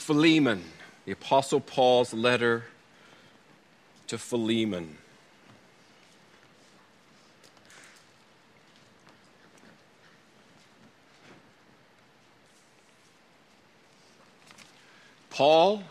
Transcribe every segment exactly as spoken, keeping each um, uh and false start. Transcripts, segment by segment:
Philemon, the Apostle Paul's letter to Philemon. Paul,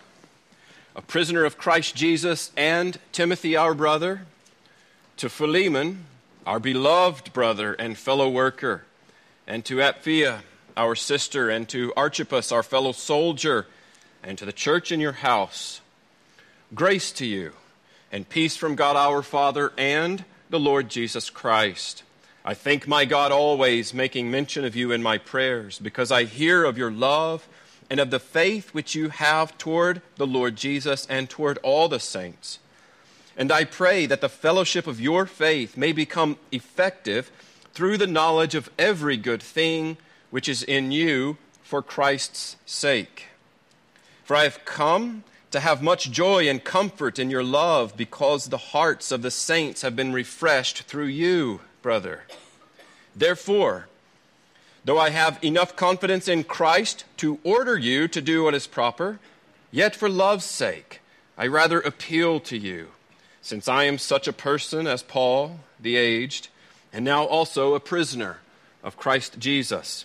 a prisoner of Christ Jesus, and Timothy, our brother, to Philemon, our beloved brother and fellow worker, and to Apphia, our sister, and to Archippus, our fellow soldier, and to the church in your house. Grace to you, and peace from God our Father and the Lord Jesus Christ. I thank my God always, making mention of you in my prayers, because I hear of your love and of the faith which you have toward the Lord Jesus and toward all the saints. And I pray that the fellowship of your faith may become effective through the knowledge of every good thing which is in you for Christ's sake. For I have come to have much joy and comfort in your love, because the hearts of the saints have been refreshed through you, brother. Therefore, though I have enough confidence in Christ to order you to do what is proper, yet for love's sake I rather appeal to you, since I am such a person as Paul, the aged, and now also a prisoner of Christ Jesus.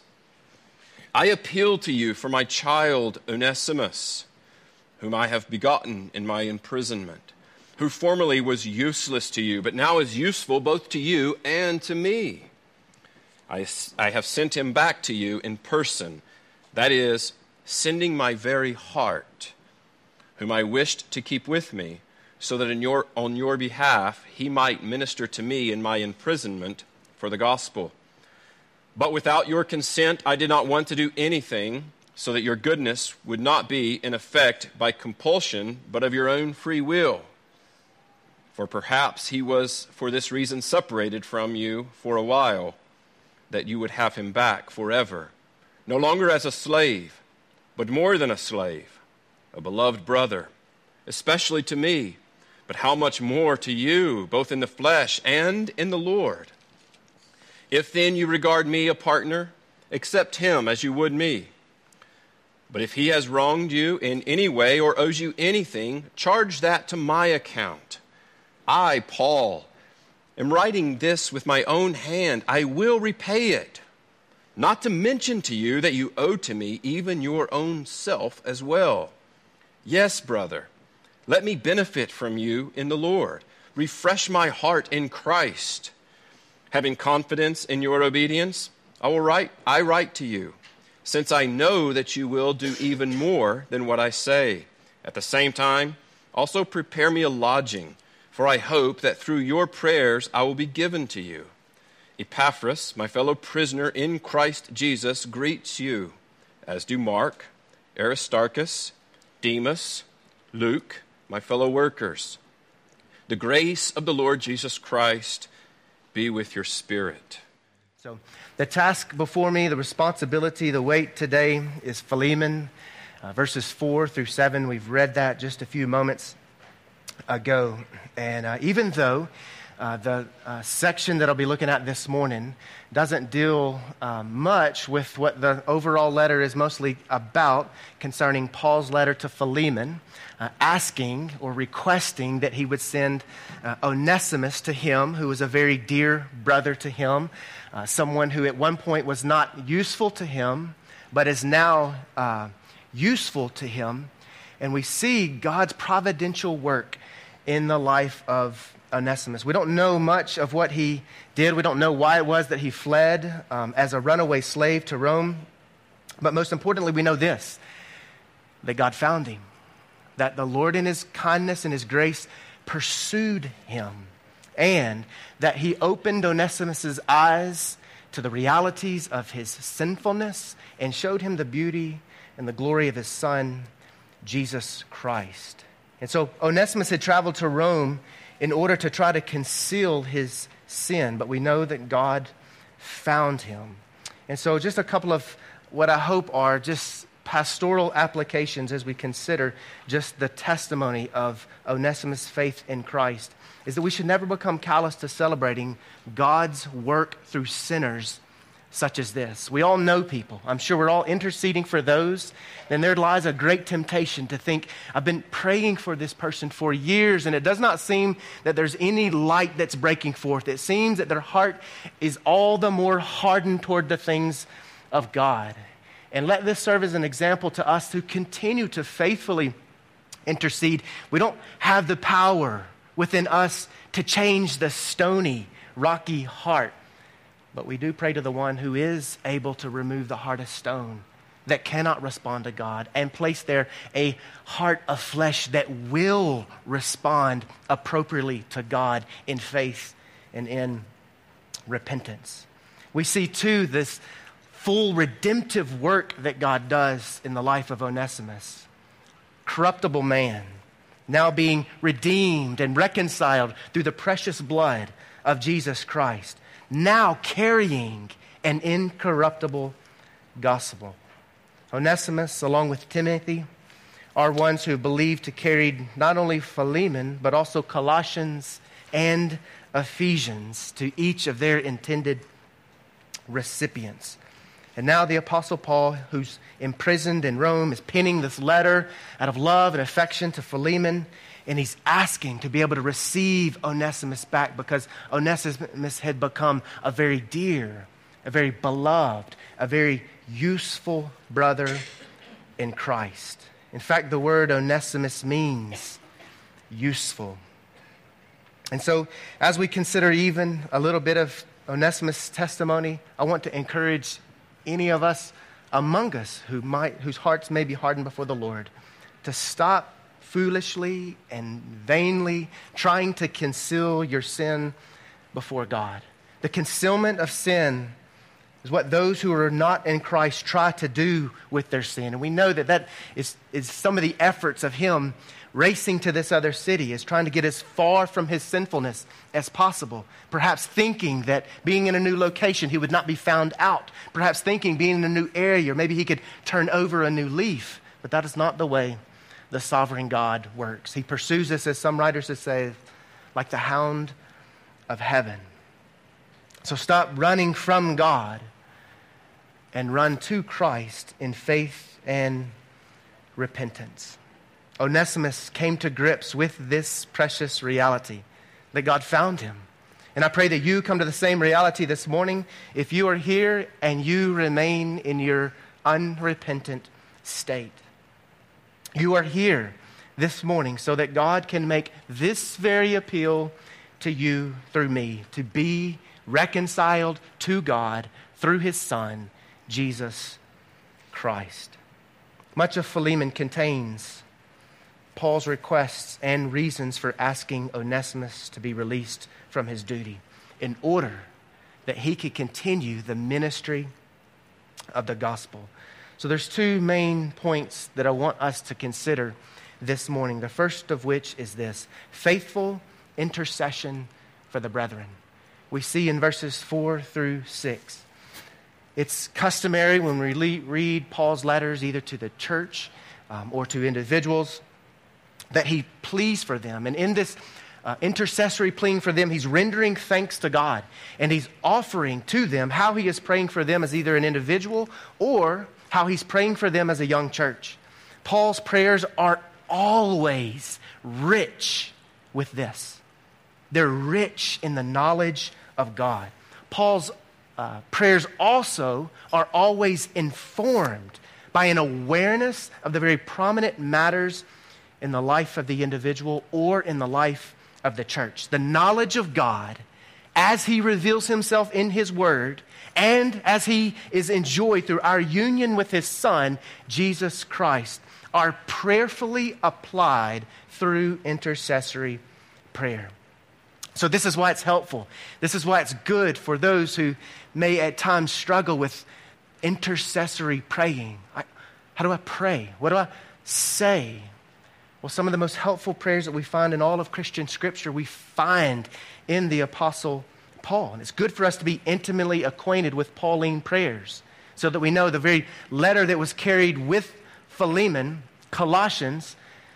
I appeal to you for my child Onesimus, whom I have begotten in my imprisonment, who formerly was useless to you, but now is useful both to you and to me. I, I have sent him back to you in person, that is, sending my very heart, whom I wished to keep with me, so that in your, on your behalf he might minister to me in my imprisonment for the gospel. But without your consent I did not want to do anything, so that your goodness would not be in effect by compulsion, but of your own free will. For perhaps he was for this reason separated from you for a while, that you would have him back forever, no longer as a slave, but more than a slave, a beloved brother, especially to me, but how much more to you, both in the flesh and in the Lord. If then you regard me a partner, accept him as you would me. But if he has wronged you in any way or owes you anything, charge that to my account. I, Paul, am writing this with my own hand. I will repay it. Not to mention to you that you owe to me even your own self as well. Yes, brother, let me benefit from you in the Lord. Refresh my heart in Christ. Having confidence in your obedience, I will write, I write to you, since I know that you will do even more than what I say. At the same time, also prepare me a lodging, for I hope that through your prayers I will be given to you. Epaphras, my fellow prisoner in Christ Jesus, greets you, as do Mark, Aristarchus, Demas, Luke, my fellow workers. The grace of the Lord Jesus Christ be with your spirit. So the task before me, the responsibility, the weight today is Philemon, uh, verses four through seven. We've read that just a few moments ago. And uh, even though uh, the uh, section that I'll be looking at this morning doesn't deal uh, much with what the overall letter is mostly about concerning Paul's letter to Philemon, uh, asking or requesting that he would send uh, Onesimus to him, who was a very dear brother to him, uh, someone who at one point was not useful to him, but is now uh, useful to him. And we see God's providential work in the life of Onesimus. We don't know much of what he did. We don't know why it was that he fled um, as a runaway slave to Rome. But most importantly, we know this, that God found him, that the Lord in his kindness and his grace pursued him, and that he opened Onesimus' eyes to the realities of his sinfulness and showed him the beauty and the glory of his Son, Jesus Christ. And so Onesimus had traveled to Rome in order to try to conceal his sin, but we know that God found him. And so just a couple of what I hope are just pastoral applications as we consider just the testimony of Onesimus' faith in Christ is that we should never become callous to celebrating God's work through sinners such as this. We all know people. I'm sure we're all interceding for those. And there lies a great temptation to think, I've been praying for this person for years, and it does not seem that there's any light that's breaking forth. It seems that their heart is all the more hardened toward the things of God. And let this serve as an example to us to continue to faithfully intercede. We don't have the power within us to change the stony, rocky heart. But we do pray to the one who is able to remove the heart of stone that cannot respond to God and place there a heart of flesh that will respond appropriately to God in faith and in repentance. We see too this full redemptive work that God does in the life of Onesimus. Corruptible man, now being redeemed and reconciled through the precious blood of Jesus Christ, now carrying an incorruptible gospel. Onesimus, along with Timothy, are ones who believed to carry not only Philemon, but also Colossians and Ephesians to each of their intended recipients. And now the Apostle Paul, who's imprisoned in Rome, is penning this letter out of love and affection to Philemon, and he's asking to be able to receive Onesimus back because Onesimus had become a very dear, a very beloved, a very useful brother in Christ. In fact, the word Onesimus means useful. And so, as we consider even a little bit of Onesimus' testimony, I want to encourage any of us among us who might, whose hearts may be hardened before the Lord, to stop foolishly and vainly trying to conceal your sin before God. The concealment of sin is what those who are not in Christ try to do with their sin. And we know that that is, is some of the efforts of him racing to this other city, is trying to get as far from his sinfulness as possible. Perhaps thinking that being in a new location, he would not be found out. Perhaps thinking being in a new area, or maybe he could turn over a new leaf. But that is not the way the sovereign God works. He pursues us, as some writers have said, like the hound of heaven. So stop running from God and run to Christ in faith and repentance. Onesimus came to grips with this precious reality that God found him. And I pray that you come to the same reality this morning if you are here and you remain in your unrepentant state. You are here this morning so that God can make this very appeal to you through me, to be reconciled to God through his Son, Jesus Christ. Much of Philemon contains Paul's requests and reasons for asking Onesimus to be released from his duty in order that he could continue the ministry of the gospel. So there's two main points that I want us to consider this morning. The first of which is this: faithful intercession for the brethren. We see in verses four through six. It's customary when we read Paul's letters, either to the church um, or to individuals, that he pleads for them. And in this uh, intercessory pleading for them, he's rendering thanks to God. And he's offering to them how he is praying for them as either an individual or how he's praying for them as a young church. Paul's prayers are always rich with this. They're rich in the knowledge of God. Paul's uh, prayers also are always informed by an awareness of the very prominent matters in the life of the individual or in the life of the church. The knowledge of God as he reveals himself in his word and as he is enjoyed through our union with his Son, Jesus Christ, are prayerfully applied through intercessory prayer. So this is why it's helpful. This is why it's good for those who may at times struggle with intercessory praying. I, how do I pray? What do I say? Well, some of the most helpful prayers that we find in all of Christian Scripture, we find in the Apostle Paul. And it's good for us to be intimately acquainted with Pauline prayers so that we know the very letter that was carried with Philemon, Colossians,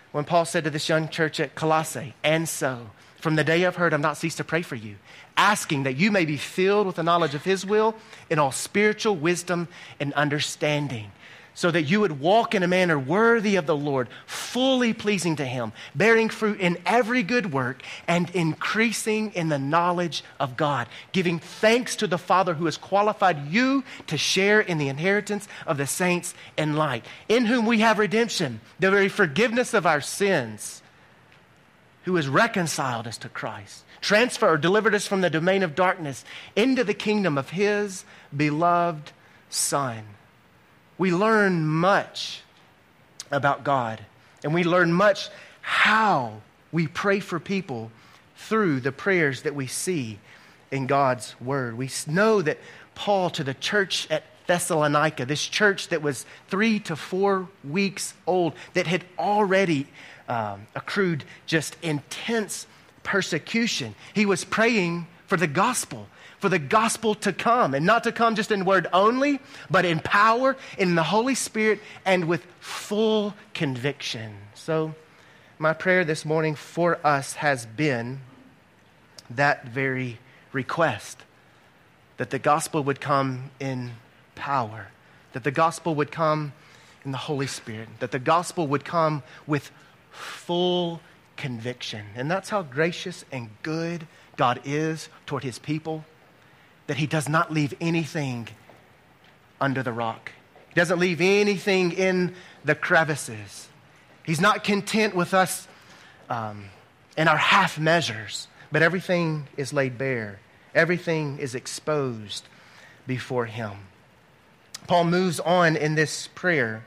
when Paul said to this young church at Colossae, and so, from the day I've heard, I've not ceased to pray for you, asking that you may be filled with the knowledge of his will in all spiritual wisdom and understanding, so that you would walk in a manner worthy of the Lord, fully pleasing to him, bearing fruit in every good work and increasing in the knowledge of God, giving thanks to the Father who has qualified you to share in the inheritance of the saints in light, in whom we have redemption, the very forgiveness of our sins, who has reconciled us to Christ, transferred or delivered us from the domain of darkness into the kingdom of his beloved Son. We learn much about God, and we learn much how we pray for people through the prayers that we see in God's word. We know that Paul, to the church at Thessalonica, this church that was three to four weeks old, that had already um, accrued just intense persecution, he was praying for the gospel, for the gospel to come, and not to come just in word only, but in power, in the Holy Spirit, and with full conviction. So my prayer this morning for us has been that very request, that the gospel would come in power, that the gospel would come in the Holy Spirit, that the gospel would come with full conviction. And that's how gracious and good God is toward his people, that he does not leave anything under the rock. He doesn't leave anything in the crevices. He's not content with us um, in our half measures, but everything is laid bare. Everything is exposed before him. Paul moves on in this prayer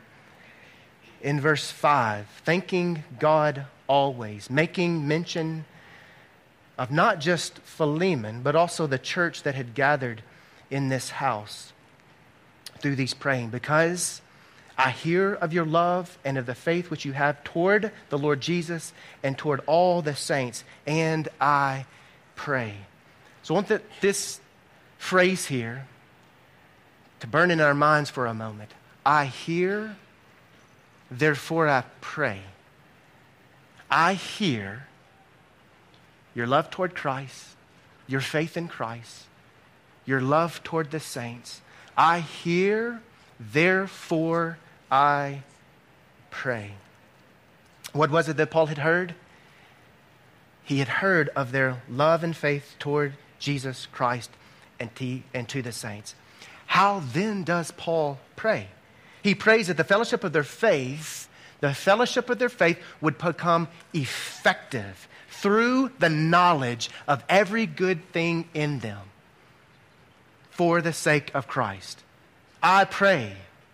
in verse five, thanking God always, making mention of not just Philemon, but also the church that had gathered in this house through these praying, because I hear of your love and of the faith which you have toward the Lord Jesus and toward all the saints, and I pray. So I want that this phrase here to burn in our minds for a moment. I hear, therefore I pray. I hear your love toward Christ, your faith in Christ, your love toward the saints. I hear, therefore I pray. What was it that Paul had heard? He had heard of their love and faith toward Jesus Christ and to, and to the saints. How then does Paul pray? He prays that the fellowship of their faith, the fellowship of their faith would become effective through the knowledge of every good thing in them for the sake of Christ. I pray,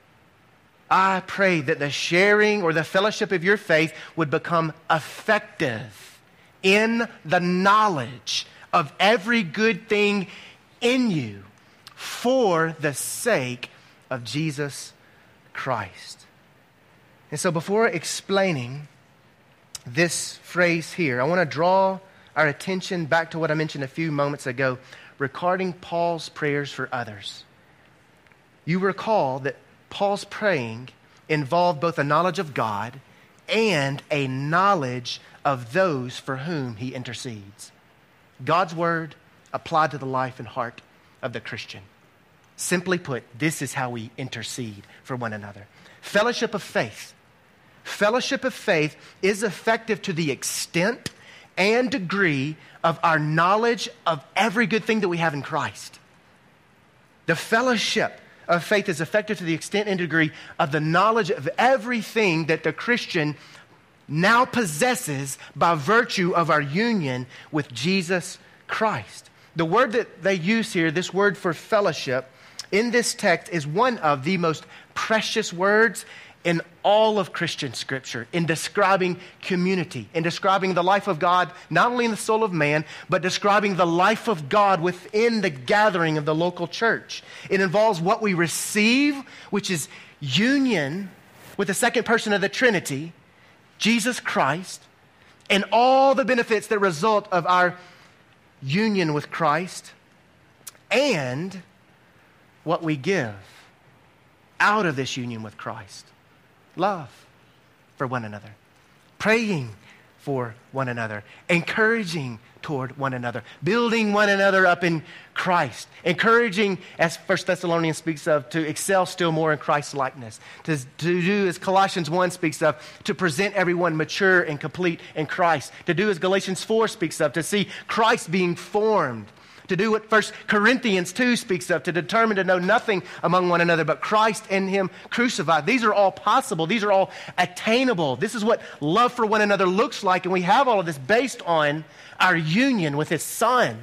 I pray that the sharing or the fellowship of your faith would become effective in the knowledge of every good thing in you for the sake of Jesus Christ. And so before explaining this phrase here, I want to draw our attention back to what I mentioned a few moments ago regarding Paul's prayers for others. You recall that Paul's praying involved both a knowledge of God and a knowledge of those for whom he intercedes. God's word applied to the life and heart of the Christian. Simply put, this is how we intercede for one another. Fellowship of faith. Fellowship of faith is effective to the extent and degree of our knowledge of every good thing that we have in Christ. The fellowship of faith is effective to the extent and degree of the knowledge of everything that the Christian now possesses by virtue of our union with Jesus Christ. The word that they use here, this word for fellowship, in this text is one of the most precious words in all of Christian Scripture, in describing community, in describing the life of God, not only in the soul of man, but describing the life of God within the gathering of the local church. It involves what we receive, which is union with the second person of the Trinity, Jesus Christ, and all the benefits that result of our union with Christ, and what we give out of this union with Christ. Love for one another. praying for one another, encouraging toward one another, building one another up in Christ, encouraging, as First Thessalonians speaks of, to excel still more in Christ's likeness, to, to do as Colossians one speaks of, to present everyone mature and complete in Christ, to do as Galatians four speaks of, to see Christ being formed, to do what First Corinthians two speaks of, to determine to know nothing among one another but Christ and Him crucified. These are all possible. These are all attainable. This is what love for one another looks like, and we have all of this based on our union with His Son,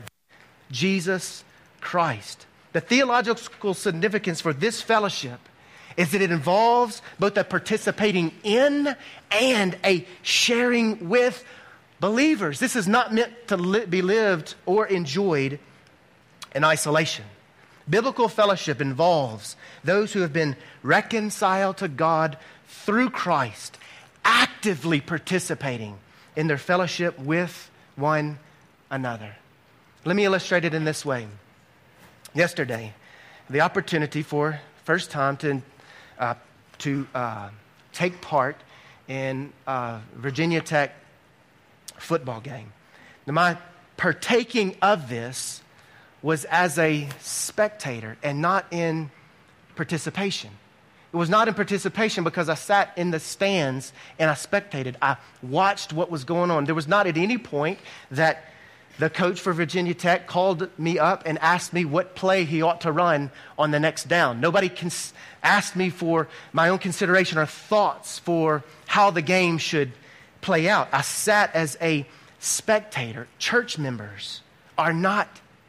Jesus Christ. The theological significance for this fellowship is that it involves both a participating in and a sharing with believers. This is not meant to li- be lived or enjoyed in isolation. Biblical fellowship involves those who have been reconciled to God through Christ, actively participating in their fellowship with one another. Let me illustrate it in this way. Yesterday, the opportunity for first time to uh, to uh, take part in uh, Virginia Tech football game. Now, my partaking of this was as a spectator and not in participation. It was not in participation because I sat in the stands and I spectated. I watched what was going on. There was not at any point that the coach for Virginia Tech called me up and asked me what play he ought to run on the next down. Nobody cons- asked me for my own consideration or thoughts for how the game should play out. I sat as a spectator. Church members are not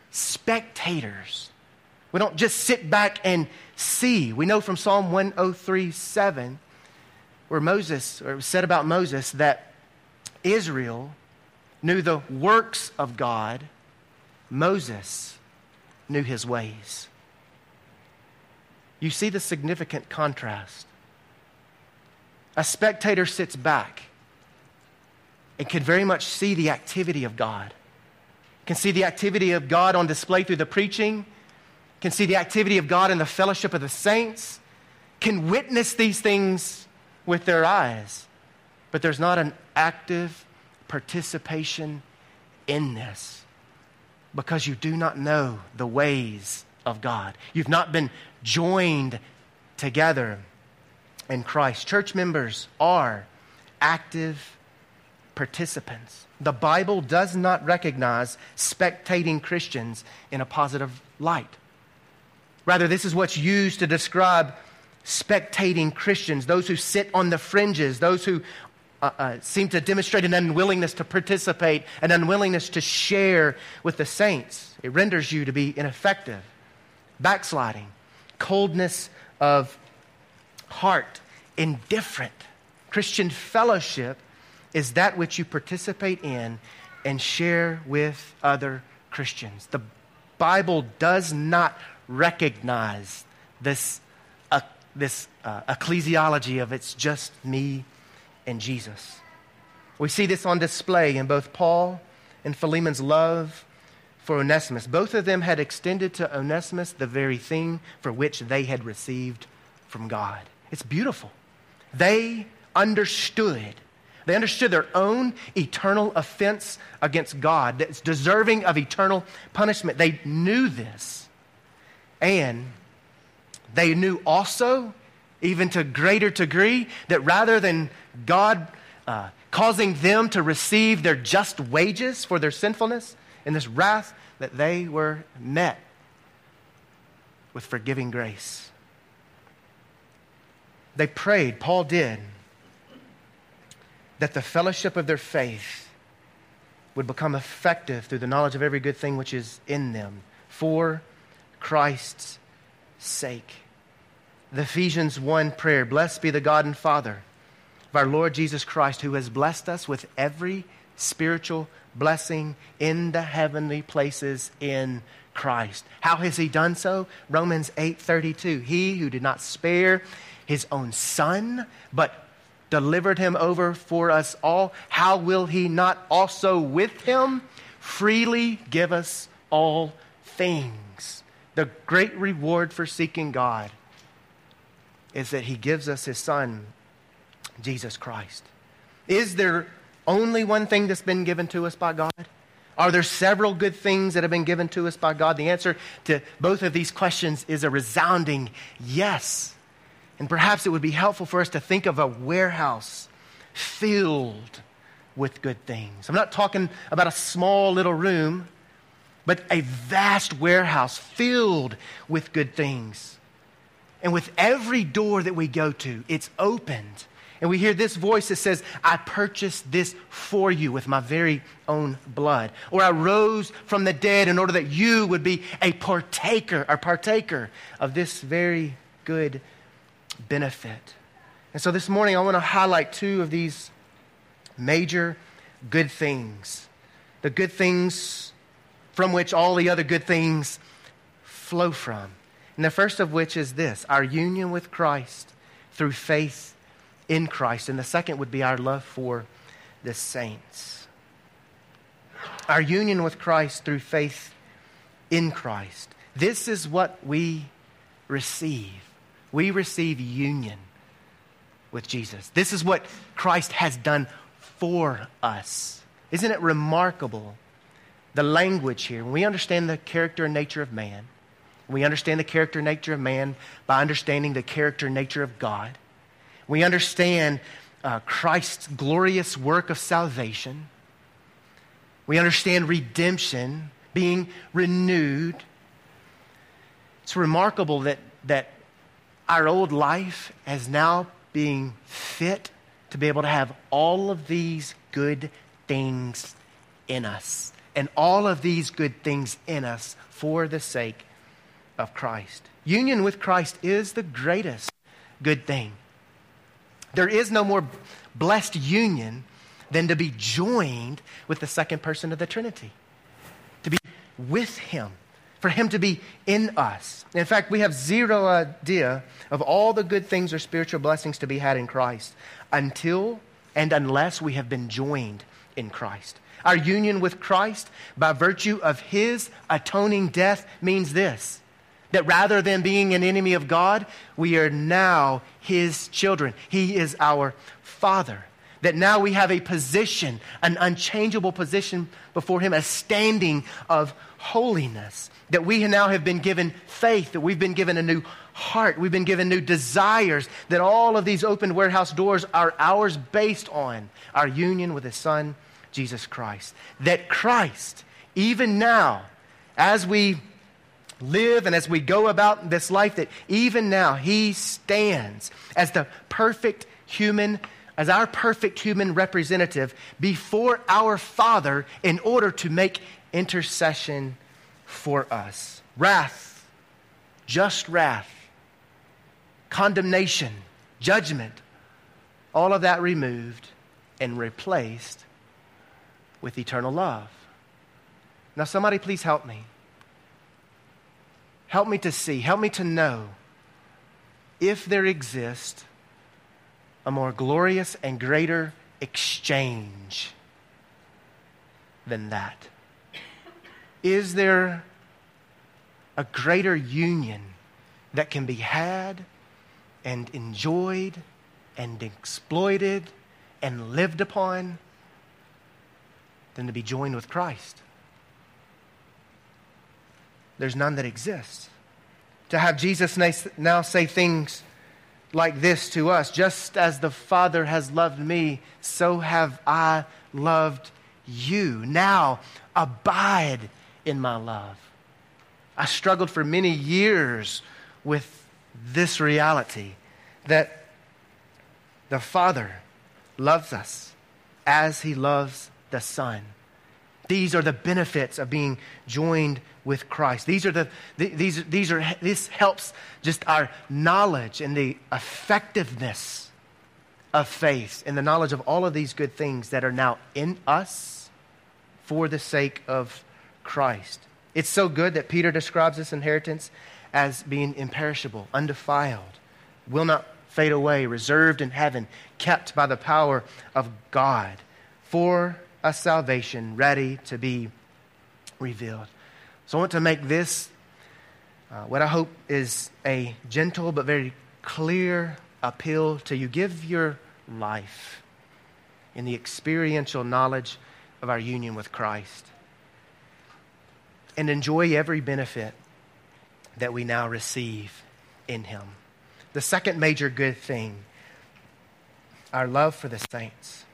spectators. We don't just sit back and see. We know from Psalm one oh three seven, where Moses, or it was said about Moses, that Israel knew the works of God. Moses knew His ways. You see the significant contrast. A spectator sits back and can very much see the activity of God. Can see the activity of God on display through the preaching. Can see the activity of God in the fellowship of the saints. Can witness these things with their eyes. But there's not an active participation in this because you do not know the ways of God. You've not been joined together in Christ. Church members are active participants. The Bible does not recognize spectating Christians in a positive light. Rather, this is what's used to describe spectating Christians, those who sit on the fringes, those who uh, uh, seem to demonstrate an unwillingness to participate, an unwillingness to share with the saints. It renders you to be ineffective, backsliding, coldness of heart, indifferent. Christian fellowship is that which you participate in and share with other Christians. The Bible does not recognize this, uh, this uh, ecclesiology of it's just me and Jesus. We see this on display in both Paul and Philemon's love for Onesimus. Both of them had extended to Onesimus the very thing for which they had received from God. It's beautiful. They understood They understood their own eternal offense against God that's deserving of eternal punishment. They knew this. And they knew also, even to greater degree, that rather than God uh, causing them to receive their just wages for their sinfulness and this wrath, that they were met with forgiving grace. They prayed, Paul did, that the fellowship of their faith would become effective through the knowledge of every good thing which is in them for Christ's sake. The Ephesians one prayer, blessed be the God and Father of our Lord Jesus Christ, who has blessed us with every spiritual blessing in the heavenly places in Christ. How has He done so? Romans eight thirty-two. He who did not spare His own Son, but delivered Him over for us all, how will He not also with Him freely give us all things? The great reward for seeking God is that He gives us His Son, Jesus Christ. Is there only one thing that's been given to us by God? Are there several good things that have been given to us by God? The answer to both of these questions is a resounding yes. And perhaps it would be helpful for us to think of a warehouse filled with good things. I'm not talking about a small little room, but a vast warehouse filled with good things. And with every door that we go to, it's opened. And we hear this voice that says, I purchased this for you with my very own blood. Or I rose from the dead in order that you would be a partaker or partaker of this very good benefit. And so this morning I want to highlight two of these major good things. The good things from which all the other good things flow from. And the first of which is this, our union with Christ through faith in Christ. And the second would be our love for the saints. Our union with Christ through faith in Christ. This is what we receive. We receive union with Jesus. This is what Christ has done for us. Isn't it remarkable, the language here? When we understand the character and nature of man, we understand the character and nature of man by understanding the character and nature of God. We understand uh, Christ's glorious work of salvation. We understand redemption, being renewed. It's remarkable that, that our old life is now being fit to be able to have all of these good things in us. And all of these good things in us for the sake of Christ. Union with Christ is the greatest good thing. There is no more blessed union than to be joined with the second person of the Trinity. To be with Him. For Him to be in us. In fact, we have zero idea of all the good things or spiritual blessings to be had in Christ until and unless we have been joined in Christ. Our union with Christ by virtue of His atoning death means this. That rather than being an enemy of God, we are now His children. He is our Father. That now we have a position, an unchangeable position before Him, a standing of holiness. That we now have been given faith, that we've been given a new heart, we've been given new desires, that all of these open warehouse doors are ours based on our union with His Son, Jesus Christ. That Christ, even now, as we live and as we go about this life, that even now He stands as the perfect human, as our perfect human representative before our Father in order to make intercession for us. Wrath, just wrath, condemnation, judgment, all of that removed and replaced with eternal love. Now somebody please help me. Help me to see, help me to know if there exists a more glorious and greater exchange than that. Is there a greater union that can be had and enjoyed and exploited and lived upon than to be joined with Christ? There's none that exists. To have Jesus now say things like this to us, just as the Father has loved me, so have I loved you. Now abide in my love. I struggled for many years with this reality that the Father loves us as He loves the Son. These are the benefits of being joined with Christ. These are the these these are this helps just our knowledge and the effectiveness of faith and the knowledge of all of these good things that are now in us for the sake of Christ. It's so good that Peter describes this inheritance as being imperishable, undefiled, will not fade away, reserved in heaven, kept by the power of God for a salvation ready to be revealed. So I want to make this uh, what I hope is a gentle but very clear appeal to you. Give your life in the experiential knowledge of our union with Christ, and enjoy every benefit that we now receive in him. The second major good thing, our love for the saints.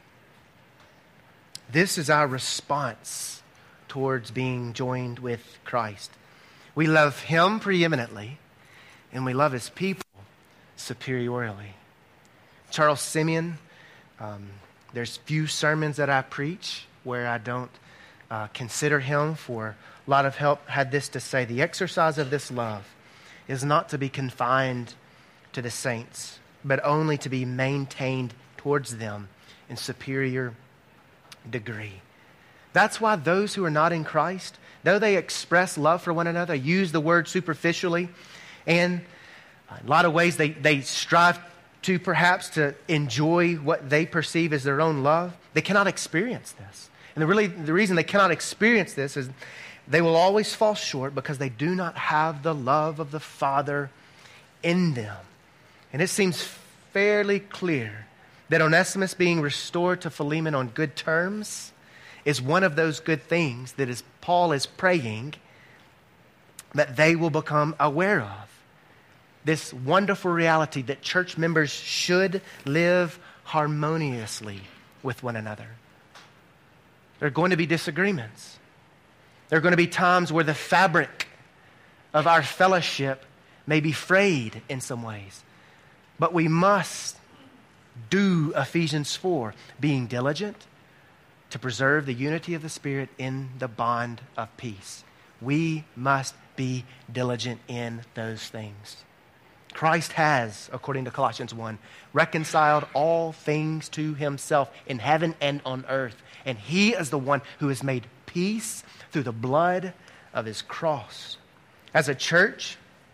This is our response towards being joined with Christ. We love him preeminently, and we love his people superiorly. Charles Simeon, um, there's few sermons that I preach where I don't uh, consider him for a lot of help, had this to say: the exercise of this love is not to be confined to the saints, but only to be maintained towards them in superior degree. That's why those who are not in Christ, though they express love for one another, use the word superficially, and in a lot of ways they, they strive to perhaps to enjoy what they perceive as their own love, they cannot experience this. And the, really, the reason they cannot experience this is they will always fall short because they do not have the love of the Father in them. And it seems fairly clear that Onesimus being restored to Philemon on good terms is one of those good things that is Paul is praying that they will become aware of. This wonderful reality that church members should live harmoniously with one another. There are going to be disagreements. There are going to be times where the fabric of our fellowship may be frayed in some ways. But we must do Ephesians four, being diligent to preserve the unity of the Spirit in the bond of peace. We must be diligent in those things. Christ has, according to Colossians one, reconciled all things to himself in heaven and on earth. And he is the one who has made peace through the blood of his cross. As a church,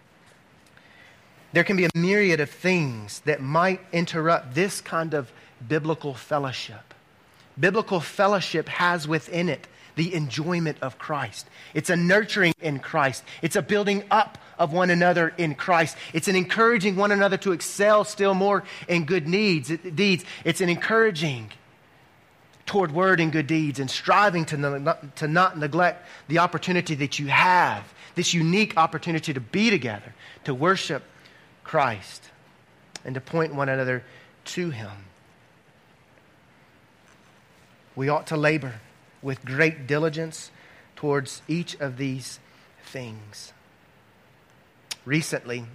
there can be a myriad of things that might interrupt this kind of biblical fellowship. Biblical fellowship has within it the enjoyment of Christ. It's a nurturing in Christ. It's a building up of one another in Christ. It's an encouraging one another to excel still more in good needs, deeds. It's an encouraging toward word and good deeds, and striving to not, to not neglect the opportunity that you have, this unique opportunity to be together, to worship Christ, and to point one another to him. We ought to labor with great diligence towards each of these things. Recently,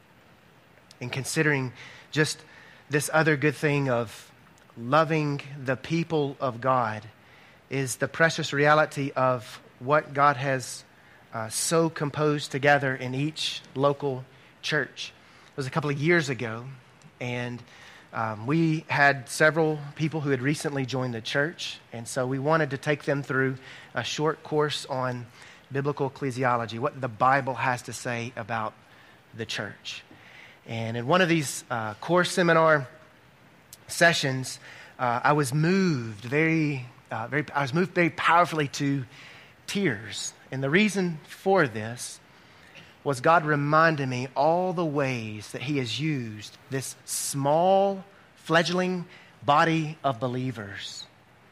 in considering just this other good thing of loving the people of God, is the precious reality of what God has uh, so composed together in each local church. It was a couple of years ago, and um, we had several people who had recently joined the church, and so we wanted to take them through a short course on biblical ecclesiology, what the Bible has to say about the church. And in one of these uh, course seminar sessions, uh, I was moved very, uh, very, I was moved very powerfully to tears. And the reason for this was God reminded me all the ways that he has used this small, fledgling body of believers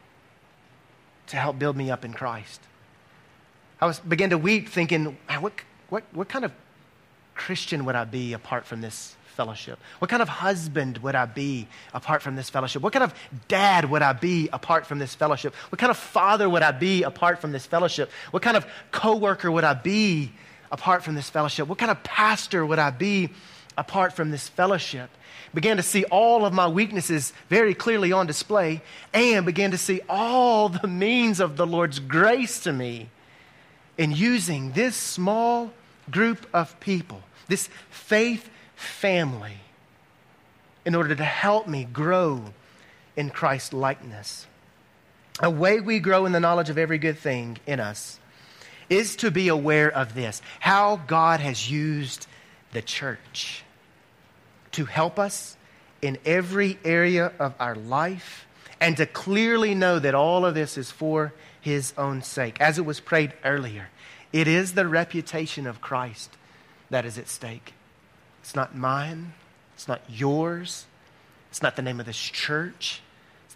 to help build me up in Christ. I was began to weep thinking, what, what, what kind of Christian would I be apart from this fellowship? What kind of husband would I be apart from this fellowship? What kind of dad would I be apart from this fellowship? What kind of father would I be apart from this fellowship? What kind of coworker would I be apart from this fellowship? What kind of pastor would I be apart from this fellowship? Began to see all of my weaknesses very clearly on display, and began to see all the means of the Lord's grace to me in using this small group of people, this faith family, in order to help me grow in Christ's likeness. A way we grow in the knowledge of every good thing in us is to be aware of this, how God has used the church to help us in every area of our life, and to clearly know that all of this is for his own sake. As it was prayed earlier, it is the reputation of Christ that is at stake. It's not mine. It's not yours. It's not the name of this church. It's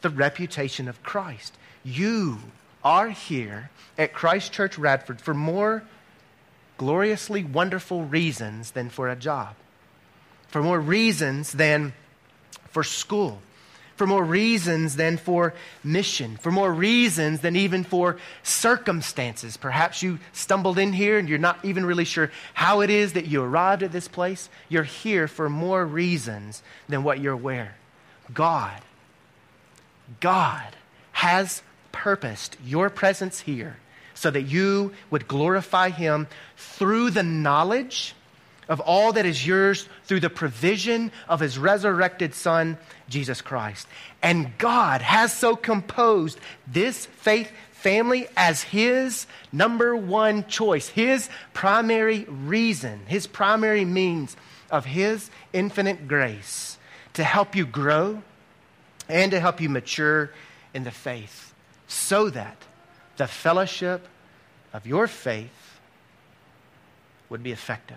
the reputation of Christ. You are here at Christ Church Radford for more gloriously wonderful reasons than for a job, for more reasons than for school, for more reasons than for mission, for more reasons than even for circumstances. Perhaps you stumbled in here and you're not even really sure how it is that you arrived at this place. You're here for more reasons than what you're aware. God, God has purposed your presence here so that you would glorify Him through the knowledge of all that is yours through the provision of His resurrected Son, Jesus Christ. And God has so composed this faith family as His number one choice, His primary reason, His primary means of His infinite grace to help you grow and to help you mature in the faith, so that the fellowship of your faith would be effective.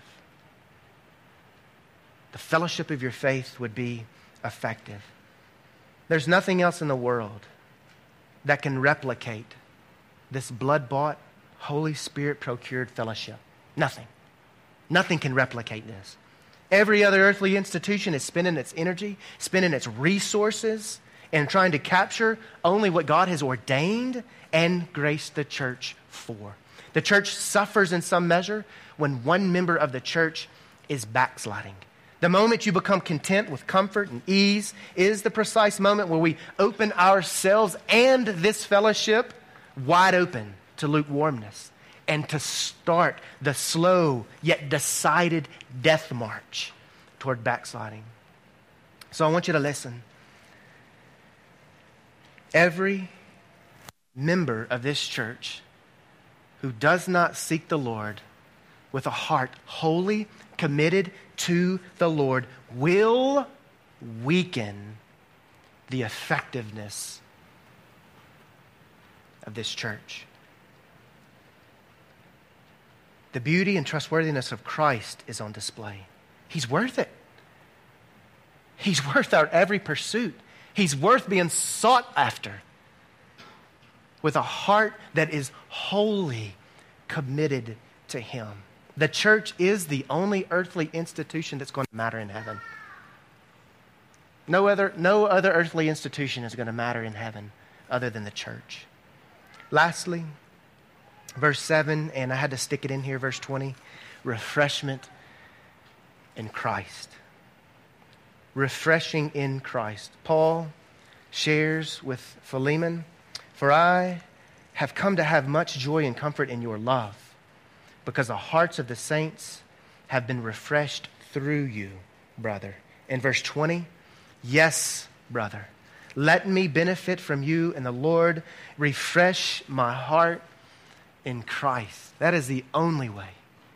The fellowship of your faith would be effective. There's nothing else in the world that can replicate this blood-bought, Holy Spirit-procured fellowship. Nothing. Nothing can replicate this. Every other earthly institution is spending its energy, spending its resources, and trying to capture only what God has ordained and graced the church for. The church suffers in some measure when one member of the church is backsliding. The moment you become content with comfort and ease is the precise moment where we open ourselves and this fellowship wide open to lukewarmness and to start the slow yet decided death march toward backsliding. So I want you to listen. Every member of this church who does not seek the Lord with a heart wholly committed to the Lord will weaken the effectiveness of this church. The beauty and trustworthiness of Christ is on display. He's worth it. He's worth our every pursuit. He's worth being sought after with a heart that is wholly committed to Him. The church is the only earthly institution that's going to matter in heaven. No other, no other earthly institution is going to matter in heaven other than the church. Lastly, verse seven, and I had to stick it in here, verse twenty, refreshment in Christ. Refreshing in Christ. Paul shares with Philemon, "For I have come to have much joy and comfort in your love, because the hearts of the saints have been refreshed through you, brother." In verse twenty, "Yes, brother, let me benefit from you in the Lord. Refresh my heart in Christ." That is the only way.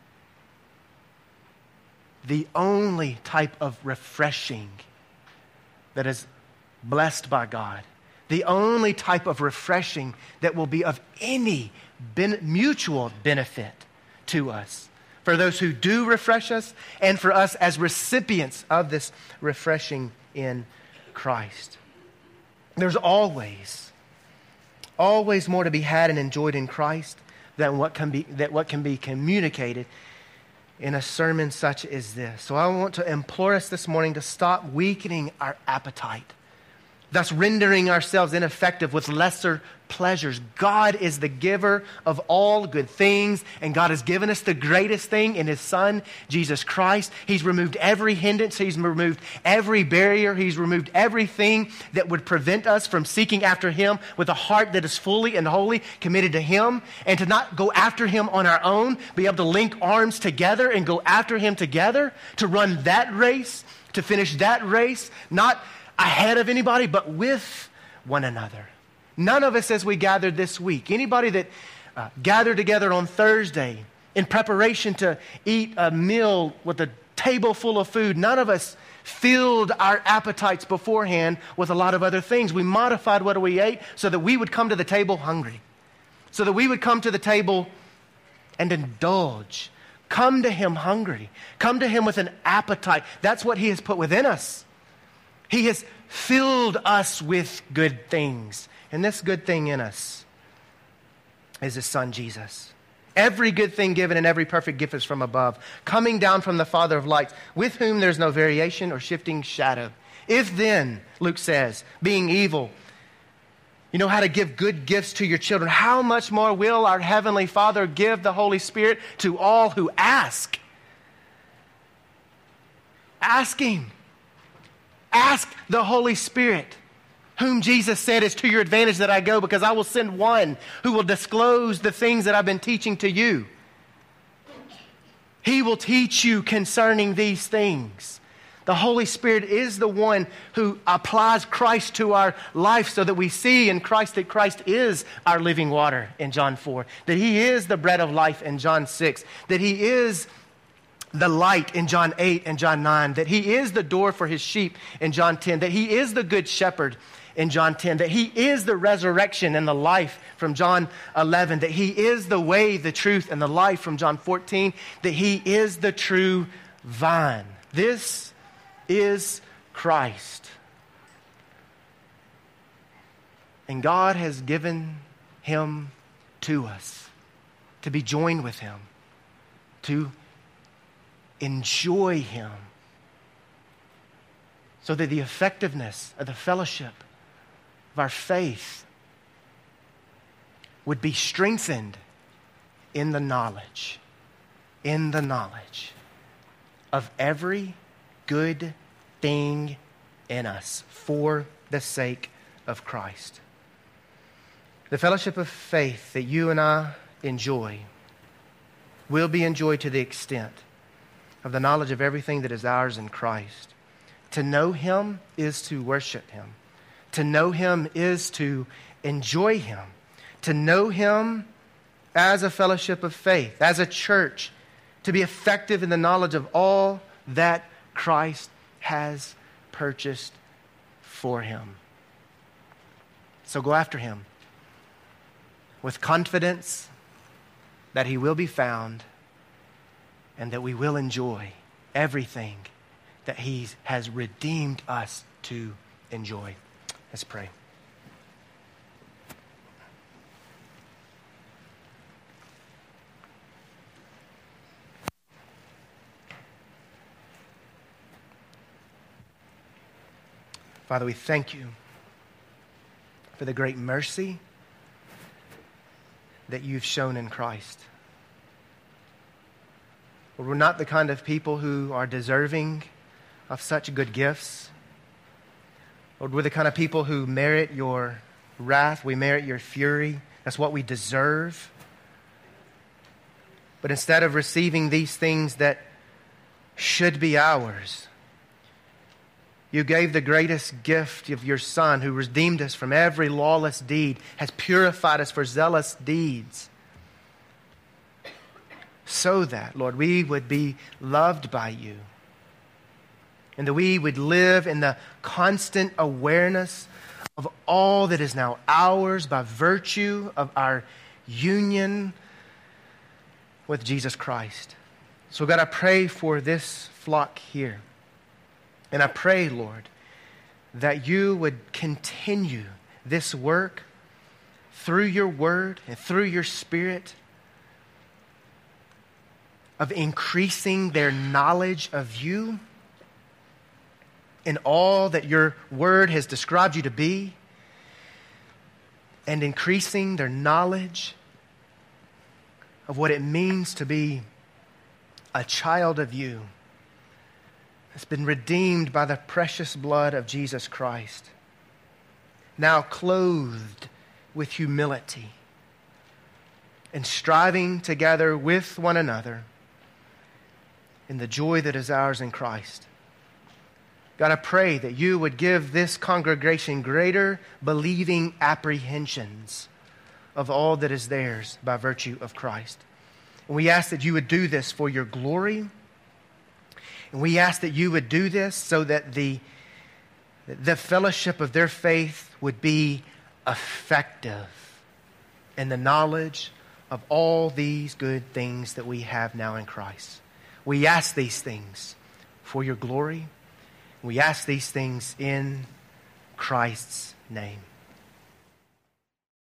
The only type of refreshing that is blessed by God. The only type of refreshing that will be of any ben- mutual benefit to us, for those who do refresh us and for us as recipients of this refreshing in Christ. There's always, always more to be had and enjoyed in Christ than what can be, that what can be communicated in a sermon such as this. So I want to implore us this morning to stop weakening our appetite, thus rendering ourselves ineffective with lesser pleasures. God is the giver of all good things, and God has given us the greatest thing in His Son, Jesus Christ. He's removed every hindrance. He's removed every barrier. He's removed everything that would prevent us from seeking after Him with a heart that is fully and wholly committed to Him, and to not go after Him on our own, be able to link arms together and go after Him together, to run that race, to finish that race, not ahead of anybody, but with one another. None of us, as we gathered this week, anybody that uh, gathered together on Thursday in preparation to eat a meal with a table full of food, none of us filled our appetites beforehand with a lot of other things. We modified what we ate so that we would come to the table hungry, so that we would come to the table and indulge. Come to Him hungry. Come to Him with an appetite. That's what He has put within us. He has filled us with good things. And this good thing in us is His Son, Jesus. Every good thing given and every perfect gift is from above, coming down from the Father of lights, with whom there's no variation or shifting shadow. If then, Luke says, being evil, you know how to give good gifts to your children, how much more will our Heavenly Father give the Holy Spirit to all who ask? Ask Him. Ask the Holy Spirit, whom Jesus said is to your advantage that I go, because I will send one who will disclose the things that I've been teaching to you. He will teach you concerning these things. The Holy Spirit is the one who applies Christ to our life so that we see in Christ that Christ is our living water in John four, that He is the bread of life in John six, that He is the light in John eight and John nine, that He is the door for His sheep in John ten, that He is the good shepherd in John ten, that He is the resurrection and the life from John eleven, that He is the way, the truth, and the life from John fourteen, that He is the true vine. This is Christ. And God has given Him to us to be joined with Him, to enjoy Him, so that the effectiveness of the fellowship of our faith would be strengthened in the knowledge, in the knowledge of every good thing in us for the sake of Christ. The fellowship of faith that you and I enjoy will be enjoyed to the extent of the knowledge of everything that is ours in Christ. To know Him is to worship Him. To know Him is to enjoy Him. To know Him as a fellowship of faith, as a church, to be effective in the knowledge of all that Christ has purchased for Him. So go after Him with confidence that He will be found and that we will enjoy everything that He has redeemed us to enjoy. Let's pray. Father, we thank You for the great mercy that You've shown in Christ. Lord, we're not the kind of people who are deserving of such good gifts. Lord, we're the kind of people who merit Your wrath. We merit Your fury. That's what we deserve. But instead of receiving these things that should be ours, You gave the greatest gift of Your Son, who redeemed us from every lawless deed, has purified us for zealous deeds, so that, Lord, we would be loved by You, and that we would live in the constant awareness of all that is now ours by virtue of our union with Jesus Christ. So God, I pray for this flock here. And I pray, Lord, that You would continue this work through Your Word and through Your Spirit of increasing their knowledge of You in all that Your Word has described You to be, and increasing their knowledge of what it means to be a child of You, has been redeemed by the precious blood of Jesus Christ, now clothed with humility and striving together with one another in the joy that is ours in Christ. God, I pray that You would give this congregation greater believing apprehensions of all that is theirs by virtue of Christ. And we ask that You would do this for Your glory. And we ask that You would do this so that the, the fellowship of their faith would be effective in the knowledge of all these good things that we have now in Christ. We ask these things for Your glory We ask these things in Christ's name.